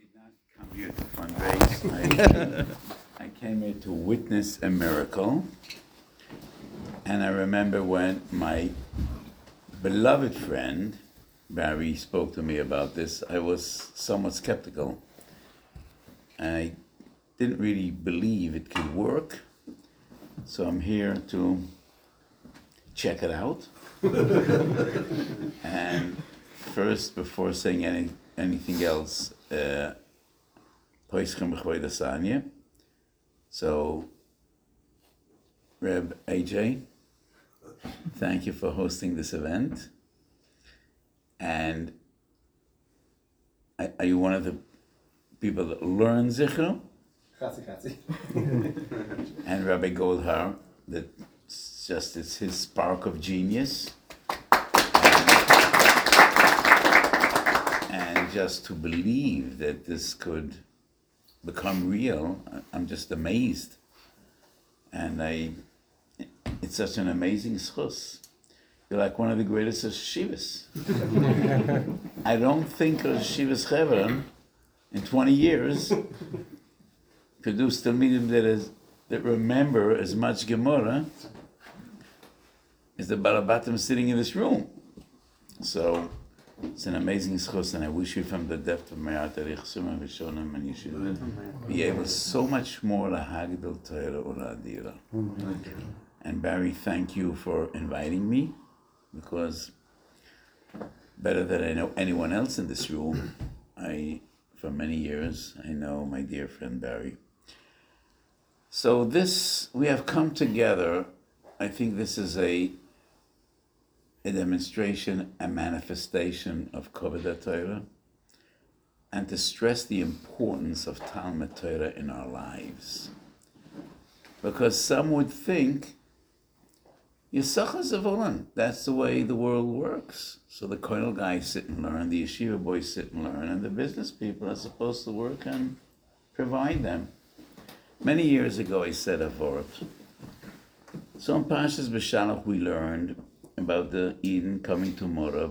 did not come here to fundraise. I came here to witness a miracle. And I remember when my beloved friend, Barry, spoke to me about this, I was somewhat skeptical. I didn't really believe it could work. So I'm here to check it out. And first, before saying anything else, so Reb AJ, thank you for hosting this event. And are you one of the people that learn Zichro? Chatzi. And Rabbi Goldhar, it's his spark of genius. And just to believe that this could become real, I'm just amazed. And it's such an amazing schus. You're like one of the greatest yeshivas. I don't think of Yeshivas Chevron in 20 years produced talmidim that remember as much Gemara as the Balabatim sitting in this room. So it's an amazing schos, and I wish you from the depth of my heart that and you should be able so much more lahagdil Torah uladira. And Barry, thank you for inviting me, because better than I know anyone else in this room, for many years, I know my dear friend Barry. So we have come together. I think this is a demonstration, a manifestation of Koved Torah, and to stress the importance of Talmud Torah in our lives. Because some would think, Yisachar Zavolan, that's the way the world works. So the koinel guys sit and learn, the yeshiva boys sit and learn, and the business people are supposed to work and provide them. Many years ago I said a word. So in Parshas B'Shalach we learned about the Eden coming to Morah.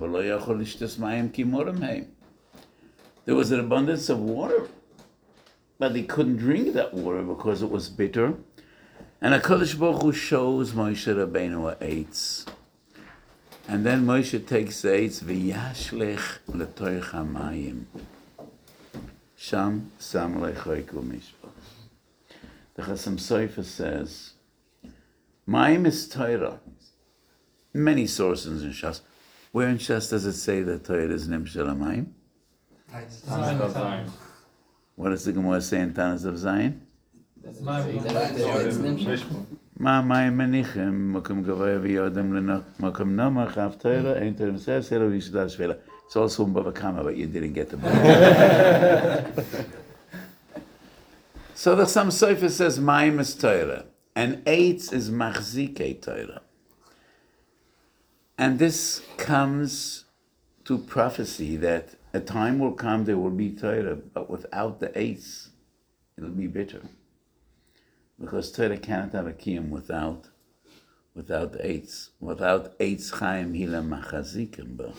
There was an abundance of water, but they couldn't drink that water because it was bitter. And HaKadosh Baruch Hu shows Moshe Rabbeinu eitz. And then Moshe takes the eitz, v'yashlech l'toich hamayim. Sham sam lechoik u'mishpach. The Chasam Sofer says, Mayim is Torah. Many sources in Shas. Where in Shas does it say that Torah is Nim Shel HaMayim? What does the Gemara say in Tanas of Zion? Ma mayim menichem, mokum gavoya v'yodem mokum nomach av Torah, ein Torah m'seh, selo v'yishadar shvela. It's also in Bava Kama, but you didn't get the book. So the Chasam Sofer says, Mayim is Torah, and eitz is machzikei Torah. And this comes to prophecy that a time will come there will be Torah, but without the eitz, it'll be bitter. Because Torah cannot have a kiyum without the eitz. Without eitz chaim hila machazikim bo.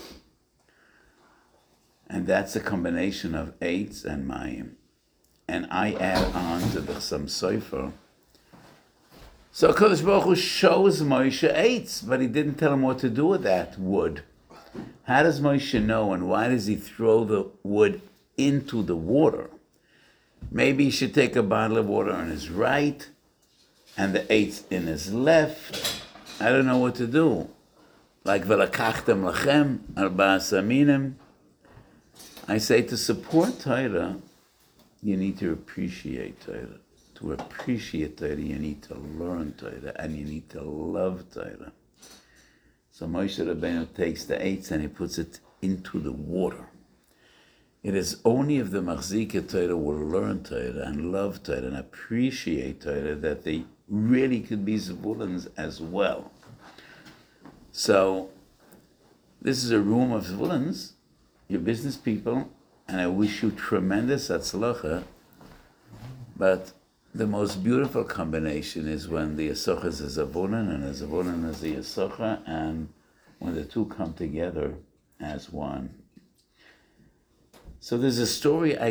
And that's a combination of eitz and mayim. And I add on to the Chasam Sofer. So HaKadosh Baruch Hu shows Moshe eitz, but he didn't tell him what to do with that wood. How does Moshe know, and why does he throw the wood into the water? Maybe he should take a bottle of water on his right and the eitz in his left. I don't know what to do. Like v'lakachtem lachem arba'as aminim. I say to support Torah, you need to appreciate Torah. To appreciate Torah, you need to learn Torah, and you need to love Torah. So Moshe Rabbeinu takes the eitz and he puts it into the water. It is only if the Machzikei Torah will learn Torah and love Torah and appreciate Torah that they really could be Zvulans as well. So this is a room of Zvulans, your business people, and I wish you tremendous atzlacha. But the most beautiful combination is when the Yisachar is a Zavunan and a Zavunan is the Yisachar, and when the two come together as one. So there's a story I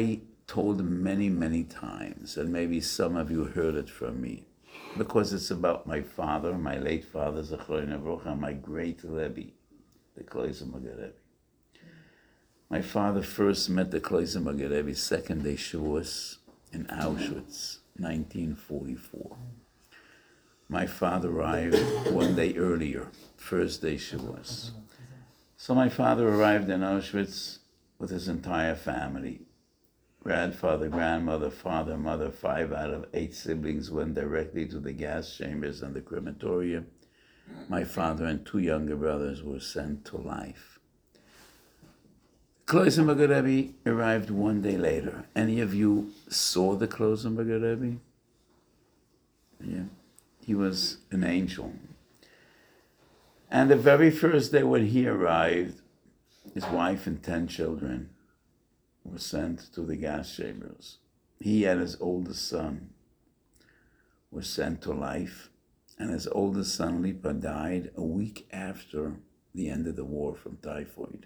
told many, many times, and maybe some of you heard it from me, because it's about my father, my late father, Zechroy Nevrocha, my great Rebbe, the Kloiser Rebbe. My father first met the Kloiser Rebbe second day Shavuos in Auschwitz, 1944. My father arrived one day earlier, first day Shavuos. So my father arrived in Auschwitz with his entire family. Grandfather, grandmother, father, mother, 5 out of 8 siblings went directly to the gas chambers and the crematorium. My father and 2 younger brothers were sent to life. Kloisenberger Rebbe arrived one day later. Any of you saw the Kloisenberger Rebbe? Yeah. He was an angel. And the very first day when he arrived, his wife and 10 children were sent to the gas chambers. He and his oldest son were sent to life, and his oldest son, Lipa, died a week after the end of the war from typhoid.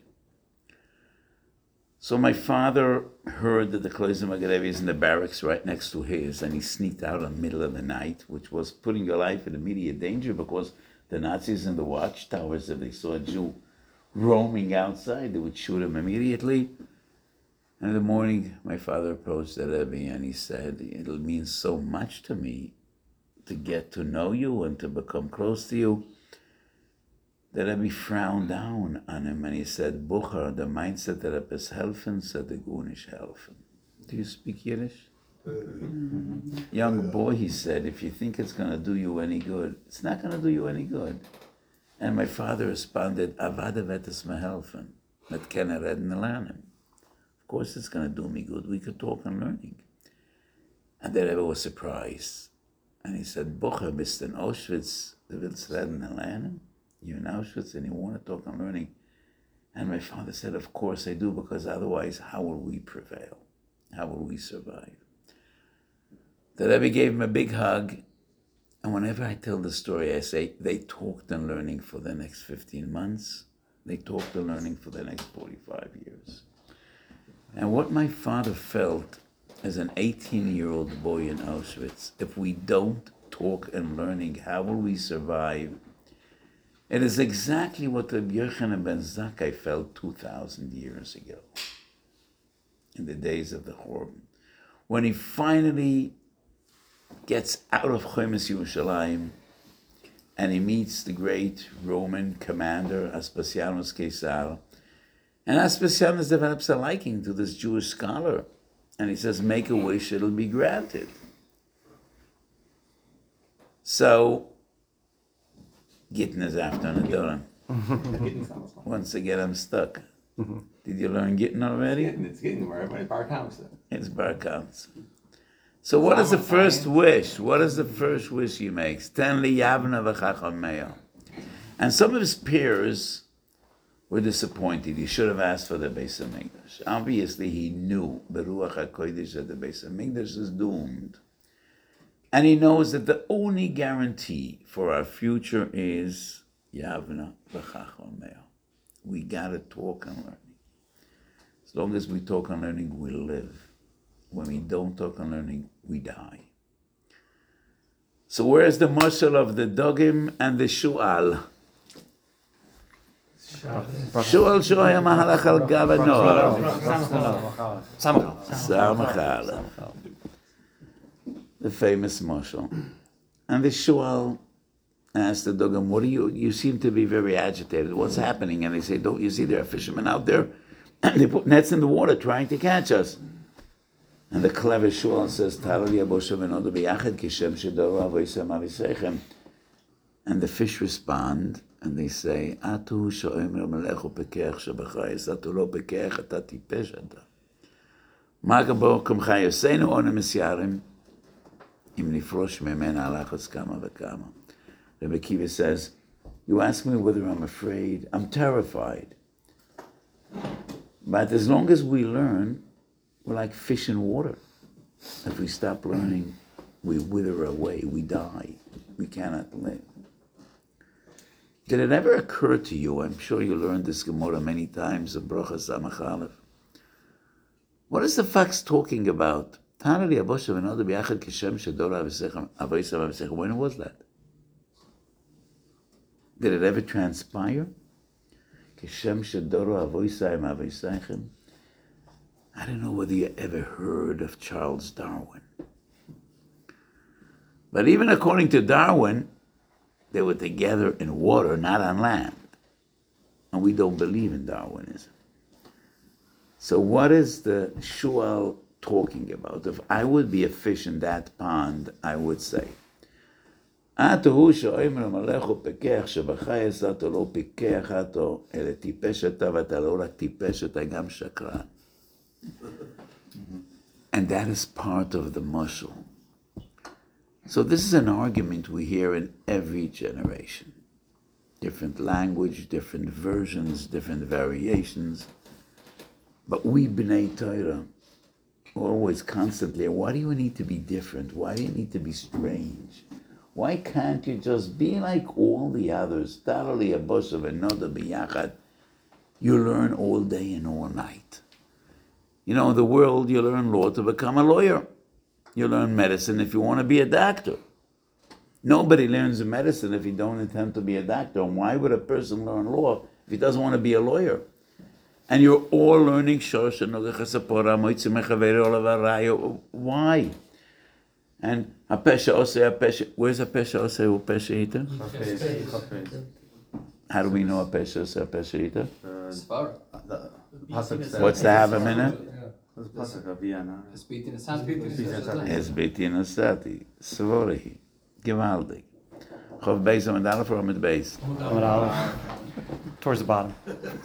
So my father heard that the Kloiser Rebbe is in the barracks right next to his, and he sneaked out in the middle of the night, which was putting your life in immediate danger because the Nazis in the watchtowers, if they saw a Jew roaming outside, they would shoot him immediately. And in the morning, my father approached the Rebbe and he said, "It'll mean so much to me to get to know you and to become close to you." The Rebbe frowned down on him and he said, "Bucher, the mindset that Rebbe is helfen, said the Gunish helfen." Do you speak Yiddish? Young boy, he said, if you think it's going to do you any good, it's not going to do you any good. And my father responded, "Avada vetes me helfen, that can I read and lernen. Of course it's going to do me good. We could talk on learning." And the Rebbe was surprised. And he said, "Bucher, bist in Auschwitz, du willst reden und lernen? You're in Auschwitz and you want to talk on learning." And my father said, "Of course I do, because otherwise how will we prevail? How will we survive?" The Rebbe gave him a big hug. And whenever I tell the story, I say, they talked on learning for the next 15 months. They talked on learning for the next 45 years. And what my father felt as an 18-year-old boy in Auschwitz, if we don't talk and learning, how will we survive? It is exactly what Rabbi Yochanan ben Zakkai felt 2,000 years ago, in the days of the Churban, when he finally gets out of Chomes Yerushalayim and he meets the great Roman commander Aspasianus Caesar. And Aspasianus develops a liking to this Jewish scholar. And he says, "Make a wish, it'll be granted." So, Gittin is after Nadoran. Once again, I'm stuck. Did you learn Gittin already? It's Gittin, where everybody Bar Council. It's Bar Council. So what is the first wish? What is the first wish he makes? Ten li yavna v'chacham me'ah. And some of his peers were disappointed. He should have asked for the Beis HaMikdash. Obviously, he knew the Ruach HaKodesh that the Beis HaMikdash is doomed. And he knows that the only guarantee for our future is Yavna v'chacham me'ah. We gotta talk and learning. As long as we talk and learning, we live. When we don't talk and learning, we die. So where's the mashal of the dogim and the shu'al? Shu'al shoya mahalach al gav hanor. Samachal. The famous mashal. And the shu'al asked the dogim, "What do you seem to be very agitated. What's happening?" And they say, "Don't you see there are fishermen out there? And they put nets in the water trying to catch us." And the clever Shual says, and the fish respond, and they say, "Atu sho'em melechu pekech shebachayis, atu lo pekech, ata tipesh ata. Magabo kum chayosenu onem esyarim, im nifrosh memena alachos kama v'kama." Rebbe Kiva says, "You ask me whether I'm afraid. I'm terrified. But as long as we learn, we're like fish in water. If we stop learning, we wither away, we die. We cannot live." Did it ever occur to you, I'm sure you learned this Gemara many times, of Brochas Samach Aleph, What is the fox talking about? When was that? Did it ever transpire? I don't know whether you ever heard of Charles Darwin. But even according to Darwin, they were together in water, not on land. And we don't believe in Darwinism. So what is the Shual talking about? If I would be a fish in that pond, I would say, and that is part of the mushal. So this is an argument we hear in every generation. Different language, different versions, different variations. But we B'nai Torah, always constantly, why do you need to be different? Why do you need to be strange? Why can't you just be like all the others? You learn all day and all night. You know, in the world, you learn law to become a lawyer. You learn medicine if you want to be a doctor. Nobody learns medicine if you don't intend to be a doctor. And why would a person learn law if he doesn't want to be a lawyer? And you're all learning why? And a pesha oseh, where's a pesha oseh or pesha eater? How do we know a pesha oseh, a pesha eater? What's the have a minute? Es biti nasati, svorihi, gewaldig. Chof beis am adalef or mit beis? Towards the bottom.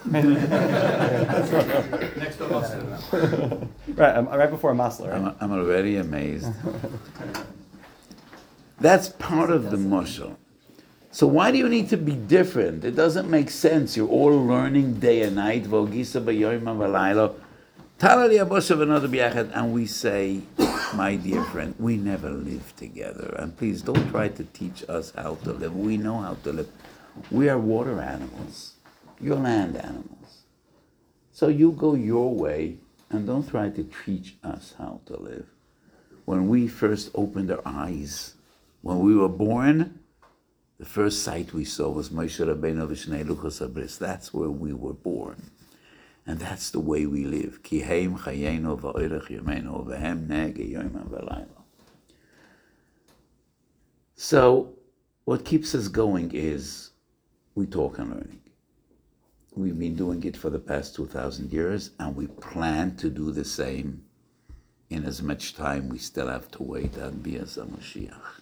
Next to us. Right before Masler. Right? I'm already amazed. That's part of the mushal. So why do you need to be different? It doesn't make sense. You're all learning day and night. And we say, my dear friend, we never lived together. And please don't try to teach us how to live. We know how to live. We are water animals. You're land animals. So you go your way and don't try to teach us how to live. When we first opened our eyes, when we were born, the first sight we saw was Moshe Rabbeinu v'Shnei Luchos HaBris. That's where we were born. And that's the way we live. Ki heim chayenu v'oirech yomenu v'hem nege yoyma v'layla. So, what keeps us going is we talk and learning. We've been doing it for the past 2,000 years, and we plan to do the same in as much time we still have to wait on Bias HaMashiach.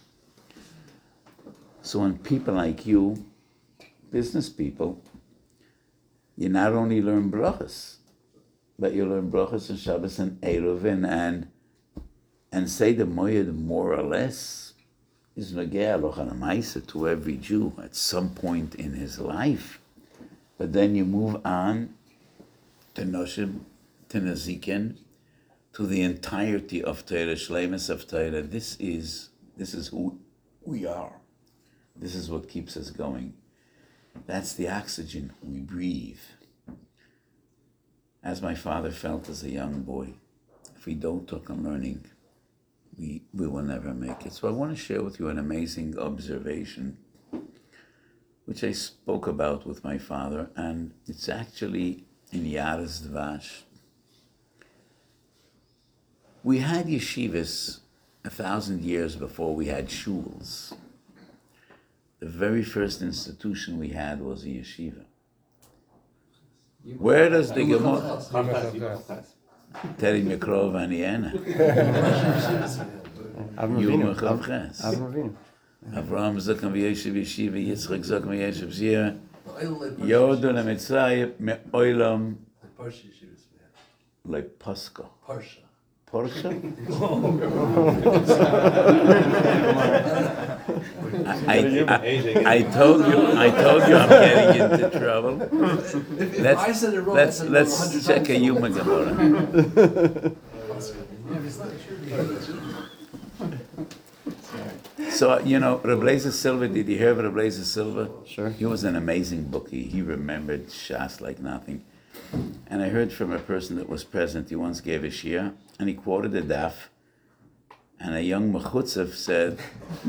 So when people like you, business people, you not only learn brachas, but you learn brachas and Shabbos and Eruvin and say the moyed more or less is nogea alocha l'maisa to every Jew at some point in his life. But then you move on to Noshim, to Nazikin, to the entirety of Torah, Shleimus of Torah. This is who we are. This is what keeps us going. That's the oxygen we breathe. As my father felt as a young boy, if we don't talk on learning, we will never make it. So I want to share with you an amazing observation, which I spoke about with my father, and it's actually in Yaris Dvash. We had yeshivas 1,000 years before we had shuls. The very first institution we had was a yeshiva. Where does the Gemara? Teri Mikrov Aniena. Yom Chavches. Avraham Zakan v'Yeshiv Yeshiva, Yitzchak Zakan v'Yeshiv Zira. Yodu leMitzrayim me'olam. Like Pascha. Porsche? I told you I'm getting into trouble. Let's check a Yuma Gemara. So, you know, Reb Leizer Silver, did you hear of Reb Leizer Silver? Sure. He was an amazing bookie. He remembered Shas like nothing. And I heard from a person that was present, he once gave a shir, and he quoted a daf, and a young mechutzev said,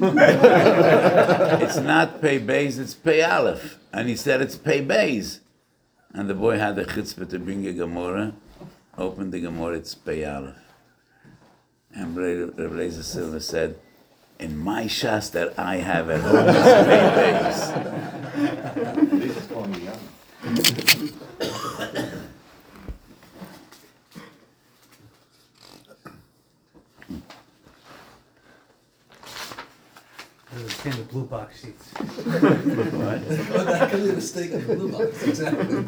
it's not pei beis, it's pei aleph. And he said it's pei beis. And the boy had the chutzpah to bring a Gemara, opened the Gemara, it's pei aleph. And Reb Eliezer Silver said, in my shas that I have at home, it's pei beis. He's just calling you young. In the blue box seats. What? Oh, that could be a mistake in the blue box, exactly.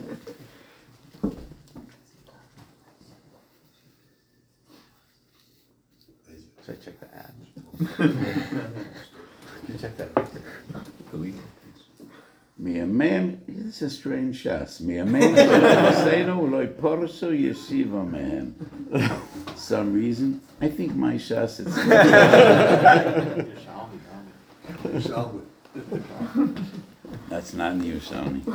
Should I check the ad? Can you check that? This is a strange shas. Some reason, I think my shas is. That's not new, Sony.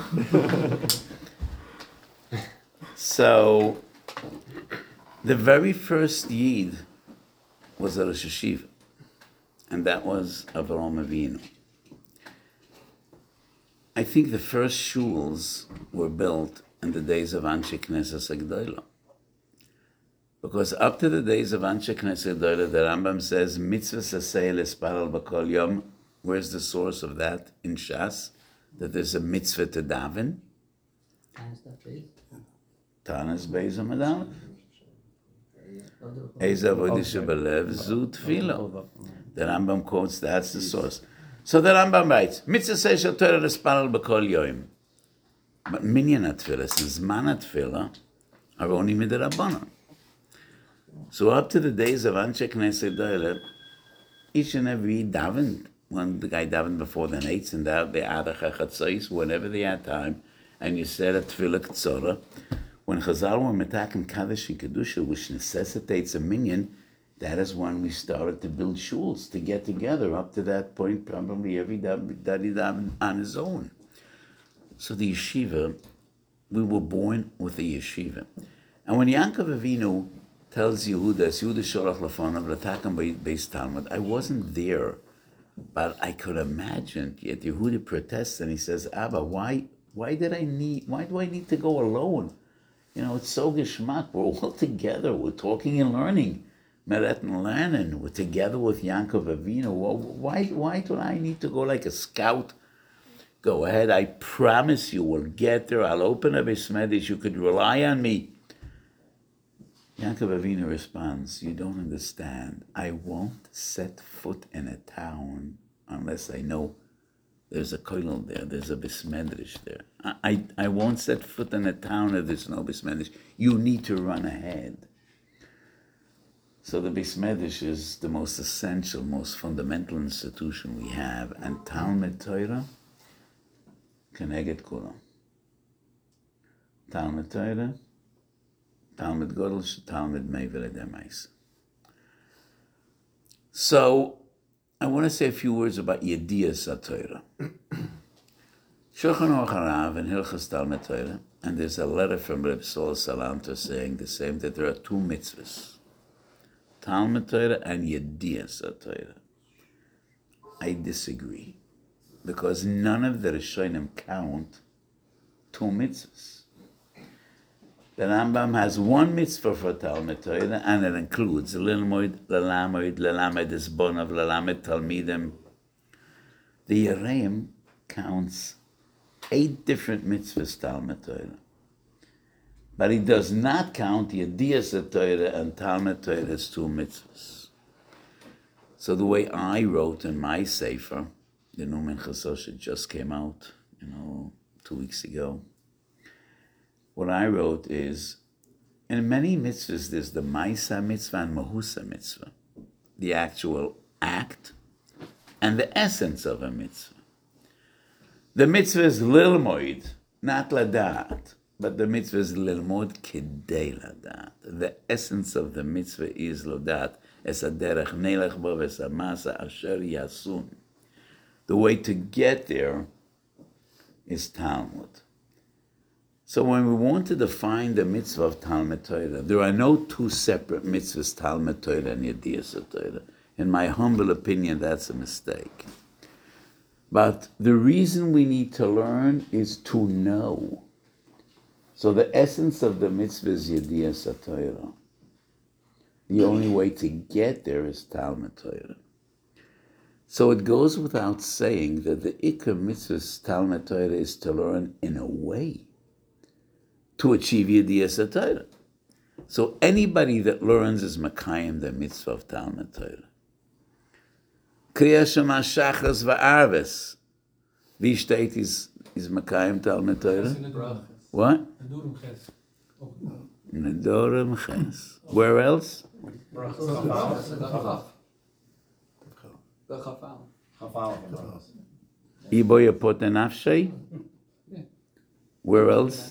So, the very first Yid was a Rosh Hashiva, and that was Avraham Avinu. I think the first shuls were built in the days of Anshe Knesset Agdola. Because up to the days of Anshe Knesset Agdola, the Rambam says, Mitzvah sasei lesparal b'kol yom. Where's the source of that in Shas? That there's a mitzvah to daven. Tanas beis amadal. Eza vodisha belev zu tefillah. The Rambam quotes that's the source. So the Rambam writes, Mitzvah says shel Torah lesparal b'kol yom. But minyan atfilah, since zman atfilah, are only midrabanan. So up to the days of Anshe Knesset Agdola, each and every davened. When the guy davened before the Nates and out the Adach HaChatzos, whenever they had time, and you said a Tefillah K'tzorah, when Chazal were metakim Kaddish and Kedusha, which necessitates a minyan, that is when we started to build shuls, to get together. Up to that point, probably every daddy davened on his own. So the yeshiva, we were born with the yeshiva. And when Yankov Avinu tells Yehuda, Yehuda Sholach Lefonav, L'takam Beis Talmud, I wasn't there, but I could imagine, yet Yehuda protests and he says, Abba, why do I need to go alone? You know, it's so geschmack, we're all together, we're talking and learning, Meret and Lernen, we're together with Yankov Avinu, why do I need to go like a scout? Go ahead, I promise you, we'll get there, I'll open a Beis Medrash, you could rely on me. Yankov Avinu responds, you don't understand. I won't set foot in a town unless I know there's a kollel there, there's a Beis Medrash there. I won't set foot in a town if there's no Beis Medrash. You need to run ahead. So the Beis Medrash is the most essential, most fundamental institution we have, and Talmud Torah, Keneged Kulam. Talmud Torah, Talmud Godel, Talmud Meivel Edemais. So, I want to say a few words about Yediyas HaTorah. Shulchan Aruch Harav and Hilchas Talmud Torah, and there's a letter from Reb Sol Salanter saying the same, that there are two mitzvahs, Talmud Torah and Yediyas HaTorah. I disagree, because none of the Rishonim count two mitzvahs. The Rambam has one mitzvah for Talmud Torah, and it includes Lilmoid, Lelamoid, Lelamed Isbonav, Lelamed Talmidim. The Yereim counts 8 different mitzvahs Talmud Torah. But he does not count Yediyas HaTorah and Talmud Torah as 2 mitzvahs. So the way I wrote in my Sefer, the New Mincha Soshet just came out, 2 weeks ago. What I wrote is, in many mitzvahs, there's the Maisa mitzvah and Mahusa mitzvah, the actual act and the essence of a mitzvah. The mitzvah is lilmoid, not ladat, but the mitzvah is lilmod kidei ladat. The essence of the mitzvah is ladat, es aderech nelech bo es amasa asher yasun. The way to get there is Talmud. So when we want to define the mitzvah of Talmud Torah, there are no two separate mitzvahs, Talmud Torah and Yediyas Torah. In my humble opinion, that's a mistake. But the reason we need to learn is to know. So the essence of the mitzvah is Yediyas Torah. The only way to get there is Talmud Torah. So it goes without saying that the Ikar mitzvah Talmud Torah is to learn in a way to achieve Yediyas Torah. So anybody that learns is Makayim the mitzvah of Talmud Torah. Kriya Shema Shachas Va'arves. Wie steht is Makayim Talmud Torah? What? Nedorim Ches. Where else? Ibo Yapot Nafshay. Where else?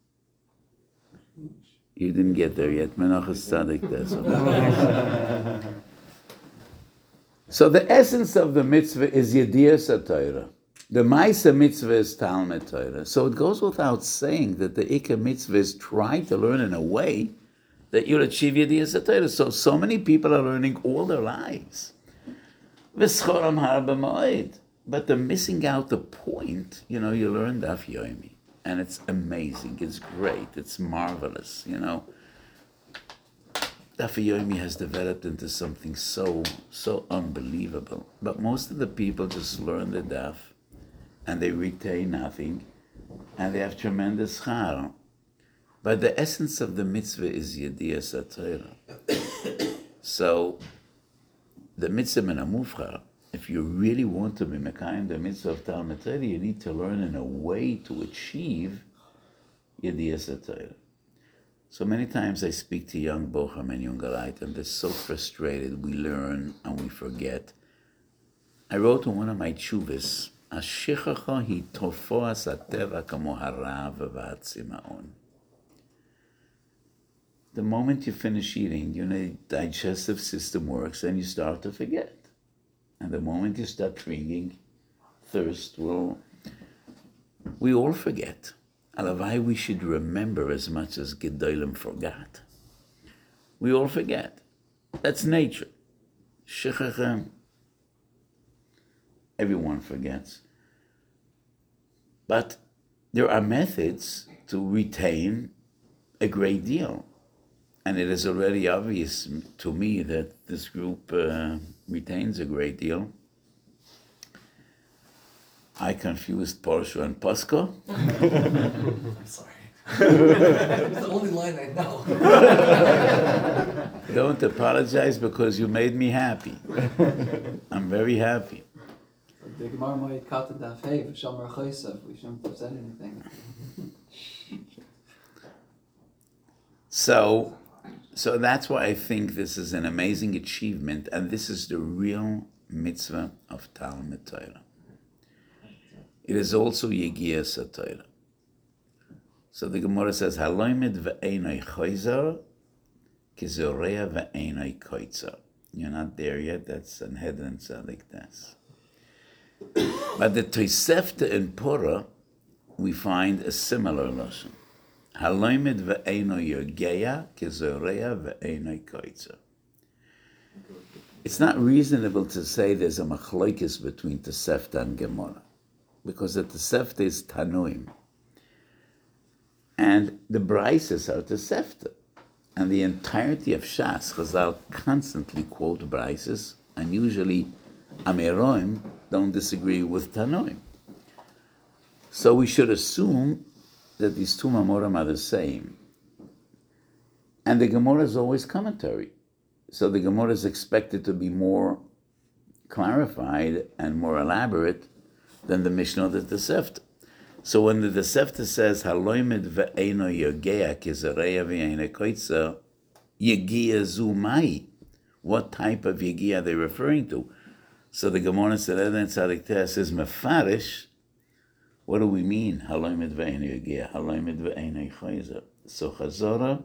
You didn't get there yet. Menachos Tzadik Tes. So the essence of the mitzvah is Yediyas Torah. The Maisa mitzvah is Talmud Torah. So it goes without saying that the Ikar mitzvah is try to learn in a way that you'll achieve Yediyas Torah. So many people are learning all their lives. V'schoram har b'moed. But they're missing out the point. You learn Daf Yomi. And it's amazing, it's great, it's marvelous, Daf Yomi has developed into something so unbelievable. But most of the people just learn the Daf, and they retain nothing, and they have tremendous char. But the essence of the mitzvah is Yediyas Torah. So, the mitzvah min hamufchar, if you really want to be Mekayim the mitzvah of Talmud Torah, you need to learn in a way to achieve Yediyas Torah. So many times I speak to young Bochum and young Galait, and they're so frustrated. We learn and we forget. I wrote in one of my tshuvas, Ashichacha hi tofoas ateva kamo harav v'atzimaon. The moment you finish eating, your digestive system works and you start to forget. And the moment you start drinking, thirst will... We all forget. Alavai, we should remember as much as Gedolim forgot. We all forget. That's nature. Shechacha. Everyone forgets. But there are methods to retain a great deal. And it is already obvious to me that this group retains a great deal. I confused Porsche and Posco. I'm sorry. It's the only line I know. Don't apologize because you made me happy. I'm very happy. The Gemara might cut it that hey, we shouldn't have said anything. So that's why I think this is an amazing achievement, and this is the real mitzvah of Talmud Torah. It is also Yegiyas Torah. So the Gemara says, Haloimed ve'enoi choizer, kizorea ve'enoi koitzer. You're not there yet, that's Sanhedrin Tzadik Tes. But the Tosefta in Pura, we find a similar lashon. Haloimed ve'enoi yogeya, kizorea ve'enoi koitzer. It's not reasonable to say there's a machlokes between Tosefta and Gemara, because the Tosefta is Tanuim. And the Braises are Tosefta. And the entirety of Shas, Chazal constantly quote Braises, and usually Ameroim don't disagree with Tanuim. So we should assume that these two Mamorim are the same. And the Gemara is always commentary. So the Gemara is expected to be more clarified and more elaborate than the Mishnah of the Tosefta. So when the Tosefta says, Haloimed ve'eno yogea kizareya ve'ene koitza, yegia zumai, what type of yegia are they referring to? So the Gemara Sanhedrin Tzadik Tes says, Mefarish, what do we mean? Haloimed ve'eno yogea, haloimed ve'ene koitza. So Chazorah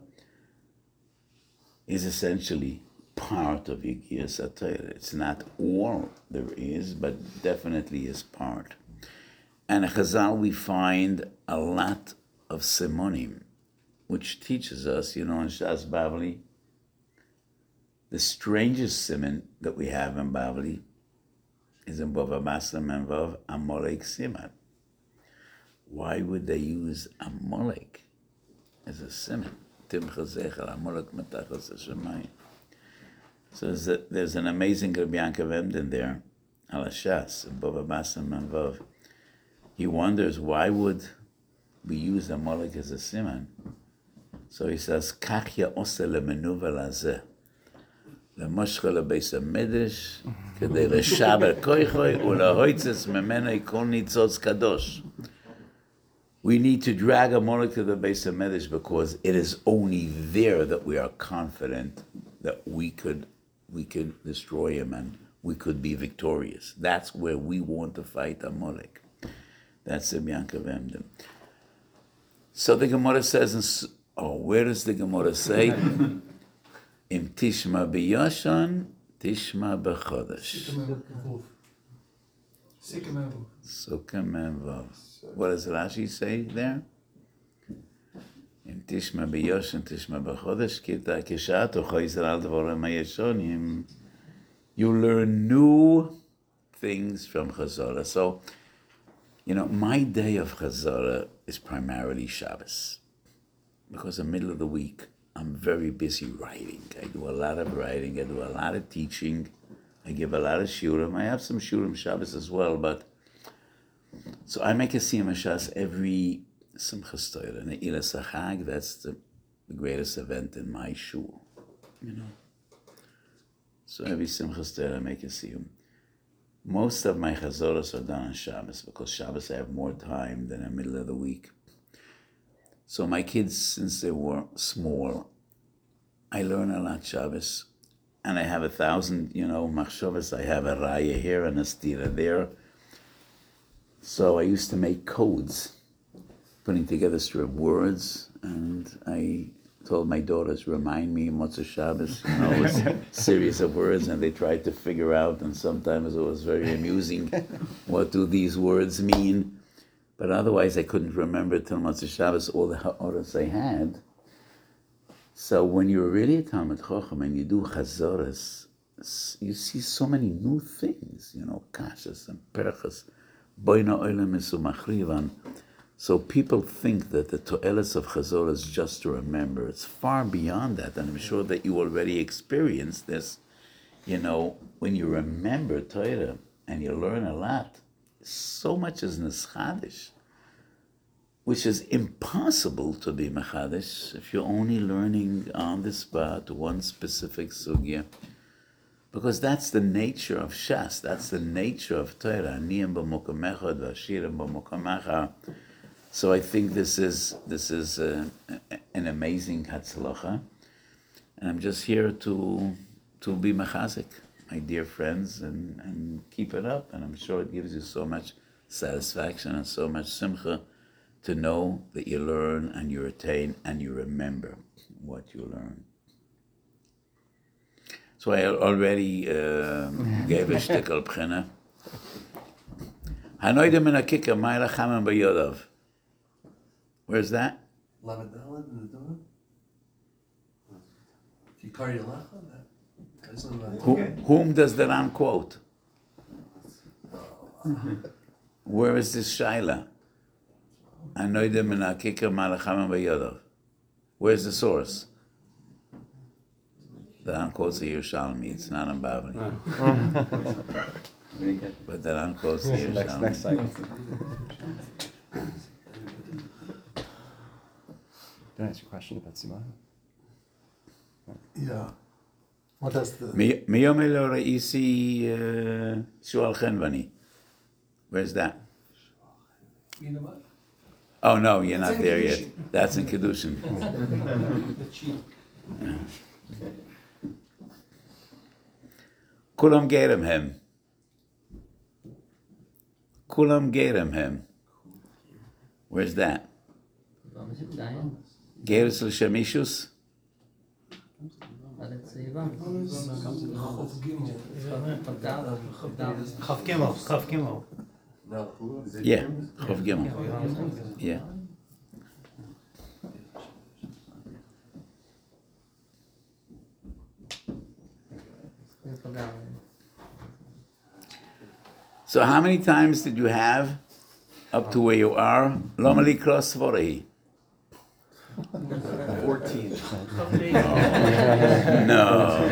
is essentially part of Yegiyas Torah. It's not all there is, but definitely is part. And in Chazal we find a lot of Simonim, which teaches us, in Shas Bavli, the strangest simon that we have in Bavli is in Bava Basra Menvav Amalek Siman. Why would they use Amalek as a simon? Timcha Zecher Amalek Matachas Hashemayim. So there's an amazing Rabbi Yankov Emden there, Al Shas, in Bava Basra Menvav. He wonders, why would we use Amalek as a siman? So he says, Kach ya'ose lemenuva lazeh. למושכו לבייס המדרש, כדי לשבר כוחוי ולהויצס ממנו כל ניצוץ קדוש. We need to drag Amalek to the base of Medrash because it is only there that we are confident that we could destroy him and we could be victorious. That's where we want to fight Amalek. That's the Yankov Emden. So the Gemara says, where does the Gemara say? Im tishma b'yoshan, tishma b'chodesh. Sukkah Memvav. What does Rashi say there? Im tishma b'yoshan, tishma b'chodesh, kita kishat u'cho Yisrael dvorim ha'yeshonim. You learn new things from Chazorah. So, my day of Chazorah is primarily Shabbos. Because in the middle of the week, I'm very busy writing. I do a lot of writing. I do a lot of teaching. I give a lot of shurim. I have some shurim Shabbos as well, but so I make a siyum Shas every Simchas Torah. And Eilas HaChag, that's the greatest event in my shul, So every Simchas Torah I make a siyum. Most of my chazoros are done on Shabbos because Shabbos I have more time than in the middle of the week. So my kids, since they were small, I learn a lot Shabbos, and I have 1,000, machshavas. I have a raya here and a stira there. So I used to make codes, putting together strip words, and I told my daughters, remind me Motzei Shabbos, a series of words, and they tried to figure out, and sometimes it was very amusing. What do these words mean? But otherwise, I couldn't remember till Motzei Shabbos all the ha'oros I had. So when you're really a Talmid Chacham and you do Chazoros, you see so many new things, Kashas and Perchas, Boina Olam Mesumachrivan. So people think that the To'eles of Chazoros is just to remember. It's far beyond that, and I'm sure that you already experienced this. When you remember Torah and you learn a lot, so much is Neschadish, which is impossible to be Mechadish if you're only learning on the spot one specific sugya. Because that's the nature of Shas, that's the nature of Torah. Aniyim b'mokom echad v'ashirim b'mokom achar. So I think this is an amazing Hatzlacha, and I'm just here to be Mechazik, my dear friends, and keep it up. And I'm sure it gives you so much satisfaction and so much simcha to know that you learn and you retain and you remember what you learn. So I already gave a shtickle b'china. Hanoida min hakika ma'ila chaman b'yodav. Where's that? Lamadalad in the Dona? Kikari Alacha? Whom does the Ram quote? Where is this Shaila? Anoida min hakika ma'ila chaman b'yodav. Where's the source? The Ram quotes the Yerushalmi. It's not in Bavli. But the Ram quotes the Yerushalmi. Next cycle. Did I ask you a question about Simon? Yeah. What does the... Miyom elo re'isi Shual Chenvani. Where's that? You know what? Oh no, you're not in there yet. Kedushin. That's in Kedushin. The cheat. Kulam gerem hem. Kulam gerem hem. Where's that? Geres l'shemishus? Chaf Gimel. No. Yeah, Chov Gimel. Yeah. So how many times did you have up to where you are? Lama likra svarei. 14. No.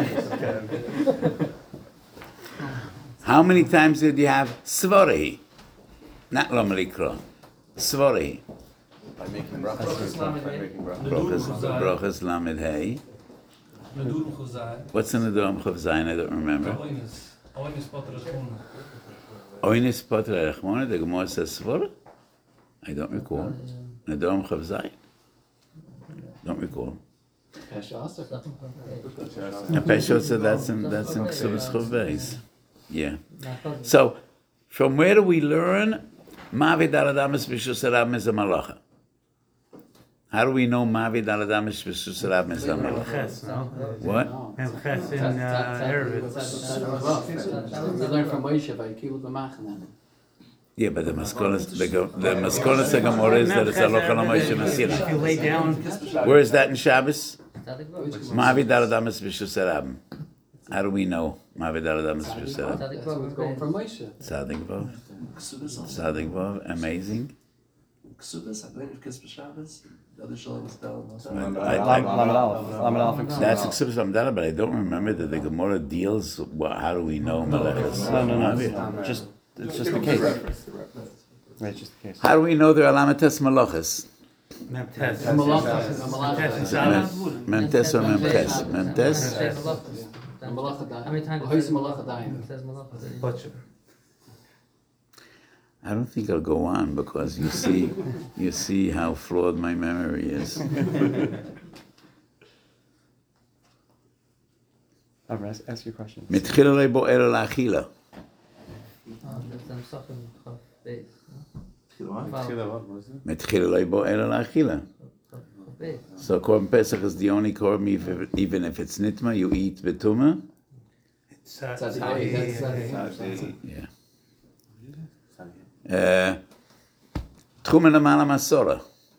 How many times did you have svarei? Not lama likra. Svarei. By making brachas. By making brachas. Brachas lamed hey. Nadurum Chazai. What's in the Dom Chav Zayin? I don't remember. Oines Potter Rechmona. Oines Potre Rechmona, the Gemara says Svara? I don't recall. The Dom Chav Zayin? Don't recall. Pesha Asr. And Peshot said that's in Ksubas Chav Beis. Yeah. So, from where do we learn Mavid Aladamas B'Shus Arab is a malacha? How do we know Mavid Aladamas B'Shus Arab is a malacha? Ches, no? What? And Ches in Erevit. We learn from Moshe by Kibud B'Machanan. Yeah, but the Maskonas Gemara is that it's Alocha L'Moshe If you Masira. lay down, Where is that in Shabbos? Mavid Aladamas B'Shus Arab. How do we know Mavid Aladamas B'Shus Arab? That's what's going from Moshe. Tzadik Vav. Ksubis also. Tzadik Vav. Amazing. Ksubis, I believe if Kiss B'Shabbos, the other Shalom is down. Lamed Aleph and That's Ksubis. Ksubas Amdala, but I don't remember that the Gemara deals. How do we know Melechus? No. It's just the case. Right, it's just the case. How do we know they're Alamates Melachas? Memtes. Memtes or Memtes? Memtes? How many times? Who's Malacha Dayan? Butcher. I don't think I'll go on because you see how flawed my memory is. Ask your question. Mitchila bo'er la'achila. Mitchila bo'er la'achila. So Korban Pesach is the only korban, even if it's nitma, you eat betuma. Yeah. Tchum Lamala Masora.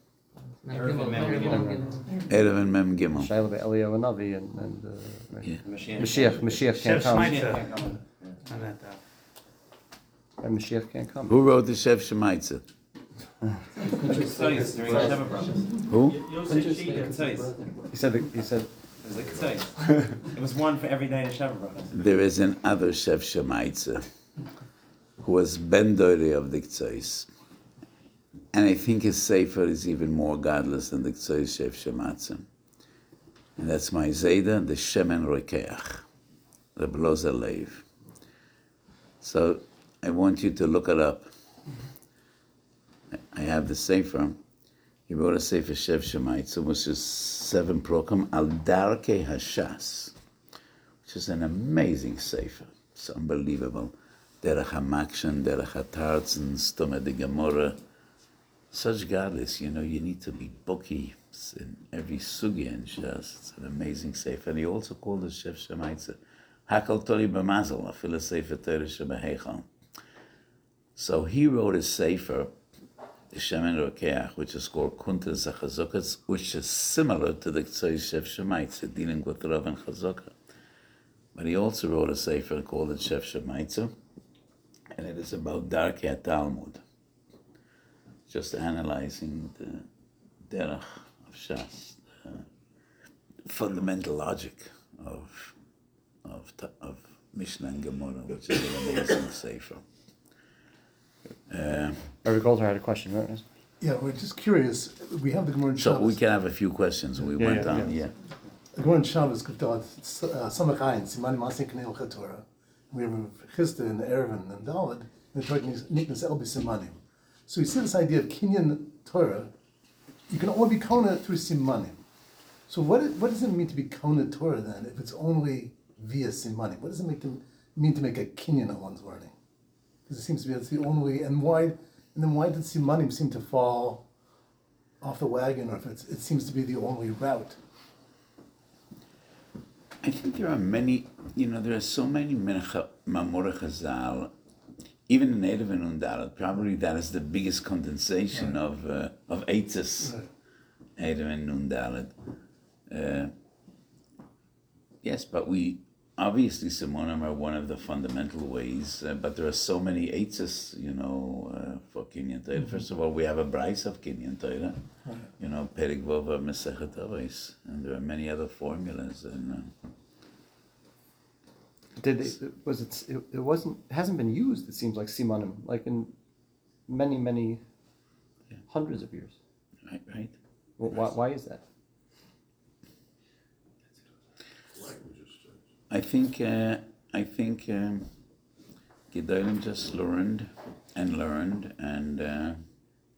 Erev and Mem Gimel. Shaila Eliyahu Navi and Yeah. Mashiach can't come. And Mashiach can't come. Who wrote the Shev Shemaitza? Who? He said. It was one for every day to Shabbat. There is another Shev Shemaitza who was Ben Dori of the Ktsois. And I think his Sefer is even more godless than the Ktsois Shev Shemaitza. And that's my Zayda, the Shemen Rokeach, the Blozer Lev. So I want you to look it up. I have the Sefer. He wrote a Sefer Shev Shemaitza, which is 7 prokem al Darkei Hashas, which is an amazing Sefer. It's unbelievable. Derech HaMakshan, Derech HaTartzen, Stoma de Gemara. Such godless, you need to be booky in every sugya and Shas. It's an amazing Sefer. And he also called it Shev Shemaitza. Hakal Tori B'Mazel, Afila Sefer Torah Shebeheichal. So he wrote a Sefer, the Shemen Rokeach, which is called Kuntas HaChazokas, which is similar to the Ktsois Shev Shemaitza, dealing with Rav and Chazokah. But he also wrote a Sefer called it Shev Shemaitza, and it is about Darkei Talmud, just analyzing the derech of Shas, the fundamental logic of Mishnah and Gemara, which is an amazing Sefer. Rabbi Goldhar had a question, right? Yeah, we're just curious. We have the Gemara in So Shabbos. we can have a few questions. We went on, yeah. The Gemara in Shabbos, Samach Ayin, Siman Masik Neil Chatorah. We have Chisda and Erevin and Dalad, and the Torah Niknas El B'Simanim. So we see this idea of Kinyan Torah. You can only be Kona through Simanim. So what does it mean to be Kona Torah then, if it's only via Simanim? What does it mean to make a Kinyan of one's learning? Because it seems to be that's the only, and then why did Simanim seem to fall off the wagon, or if it seems to be the only route? I think there are many, there are so many Mamor Chazal, even in Erev and Undalat, probably that is the biggest condensation of Eitzes, Erev and Undalat. Yes, but we obviously Simonim are one of the fundamental ways, but there are so many eitzes, for Kinyan Torah. First of all, we have a Bryce of Kinyan Torah, Perik Vova Mesechet Avos, and there are many other formulas. And it hasn't been used, it seems like Simanim, like in many hundreds of years. right. Well, why is that? I think Gedolim just learned, and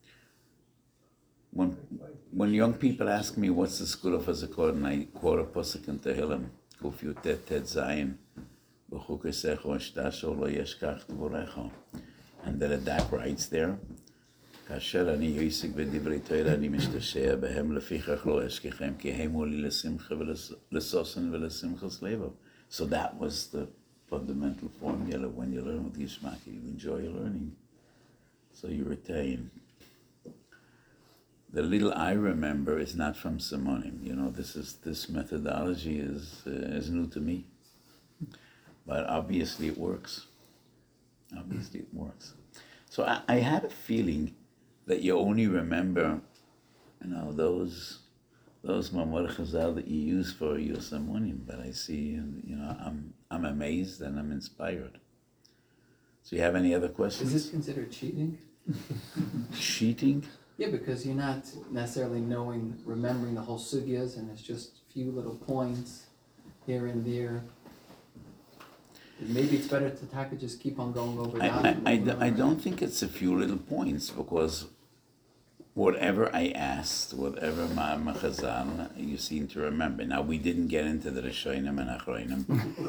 when young people ask me what's the school of Hazakot, and I quote a pasuk in Tehillim, Kuf Yutet Tet Zayin, B'chukesecho Ashtasho Lo Yeshkach Tvorecho, and the Radak writes there, כאשר אני יועסק בדברי תורה, אני משתשע בהם לפיכך לא אשכחם, כי הם הוא לי לשמחה ולששון ולשמחת לבב. So that was the fundamental formula. When you learn with Yishmak, you enjoy learning. So you retain. The little I remember is not from Simonim. This methodology is new to me. But obviously it works. So I had a feeling that you only remember, those Mamor Chazal that you use for your Simonim, but I see, I'm amazed and I'm inspired. So you have any other questions? Is this considered cheating? Cheating? Yeah, because you're not necessarily remembering the whole sugyas, and it's just a few little points here and there. Maybe it's better to just keep on going over that. I don't think it's a few little points, because whatever I asked, whatever Ma'am Chazal, you seem to remember. Now, we didn't get into the Rishonim and Achronim,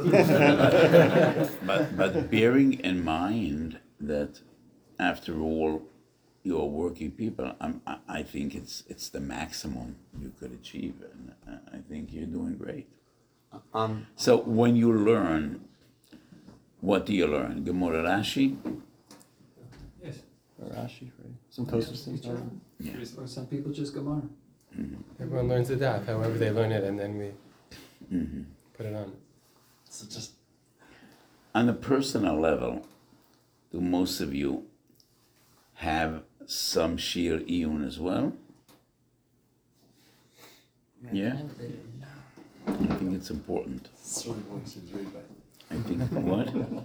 but bearing in mind that, after all, you're working people, I think it's the maximum you could achieve, and I think you're doing great. So when you learn, what do you learn? Gemara Rashi? Yes. Or Rashi, right? Some Tosfos things. Yeah. Or some people just Gemara. Everyone learns the daf, however they learn it, and then we put it on. So just On a personal level, do most of you have some Shir Iyun as well? Yeah? I think it's important. I think what?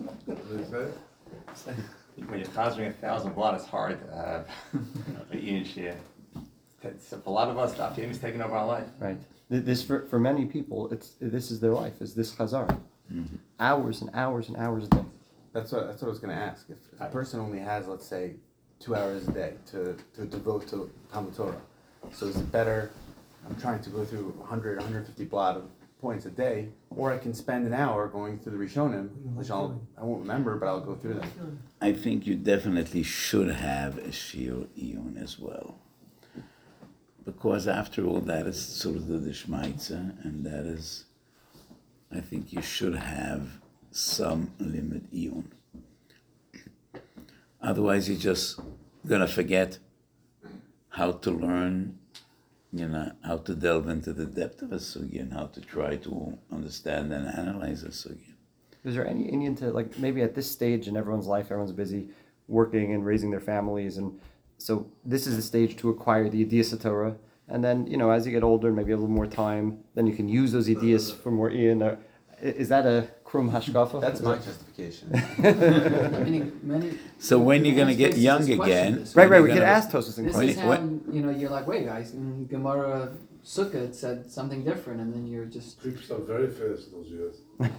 When you're causing 1,000 blood, it's hard to have a Ian share. For a lot of us, Daf Yomi is taking over our life. Right. This for many people, this is their life. Is this Chazar? Hours and hours and hours a day. That's what I was going to ask. If a person only has, let's say, 2 hours a day to devote to Talmud Torah, so is it better? I'm trying to go through 100, 150 blot of points a day, or I can spend an hour going through the Rishonim, which I won't remember, but I'll go through them. I think you definitely should have a Shir Iyun as well. Because after all, that is sort of the Dishmaitza, and that is, I think you should have some limit Iyun. Otherwise, you're just going to forget how to learn, how to delve into the depth of a sugya and how to try to understand and analyze a sugya. Is there any Indian to, like, maybe at this stage in everyone's life, everyone's busy working and raising their families, and so this is the stage to acquire the Idiyas Torah, and then, as you get older, maybe a little more time, then you can use those Idiyas for more Ian. Is that a Krum Hashkafa? That's my justification. Many So when you're going to get young again... Right, we could ask Tosfos and This questions. is how, you're like, wait, guys, in Gemara Sukkah it said something different, and then you're just... Trips are very fast those years.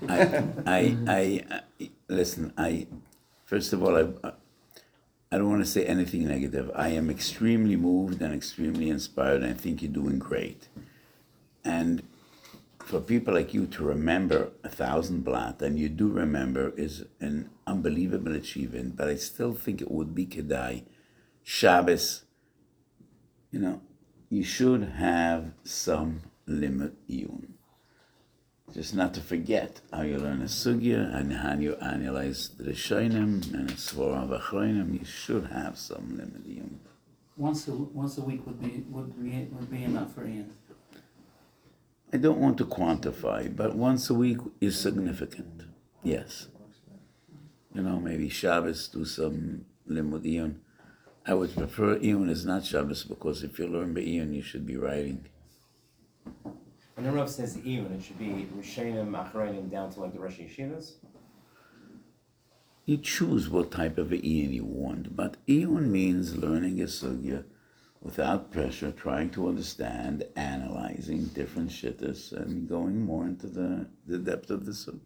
Listen, first of all, I don't want to say anything negative. I am extremely moved and extremely inspired, and I think you're doing great. And for people like you to remember 1,000 blat, and you do remember, is an unbelievable achievement, but I still think it would be kedai. Shabbos, you should have some limit iyun. Just not to forget how you learn a sugya and how you analyze the Rishonim and Svara v'Achronim. You should have some limit iyun. Once a week would be enough for Ian. I don't want to quantify, but once a week is significant. Yes. You know, maybe Shabbos do some limud iyun. I would prefer iyun is not Shabbos because if you learn be'iyun, you should be writing. When the Rav says even, it should be Rishonim, Achronim down to like the Rosh Yeshivas. You choose what type of iyun you want, but iyun means learning a sugya without pressure, trying to understand, analyzing different shittas, and going more into the depth of the sugya.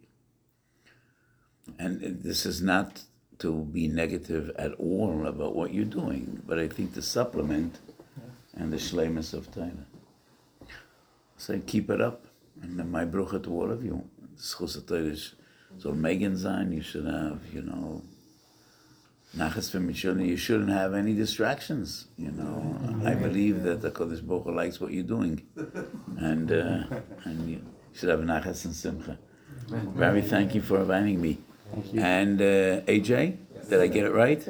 And this is not to be negative at all about what you're doing, but I think to supplement and the shleimus of Torah. So keep it up, and then my brucha to all of you. Schus Torah soll Megan sein. You should have, you know, nachas v'mishon. You shouldn't have any distractions. You know, I believe that the Kodesh Baruch Hu likes what you're doing, and you should have nachas and simcha. Rabbi, thank you for inviting me. Thank you. And AJ, did I get it right?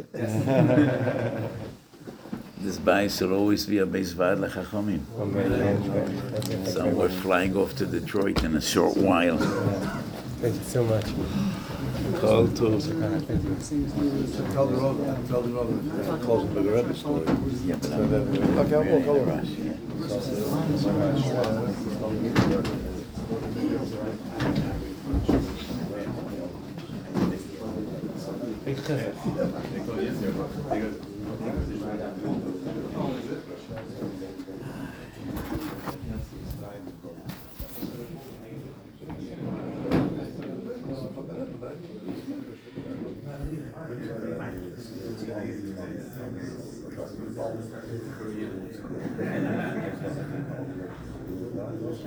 This bayis will always be a beis vad lechachamim. So we're flying off to Detroit in a short while. Thank you so much. Kol tov. Thank you. Tell the road, close the bigger episode. Yeah, but I'm I'll rush. Yeah.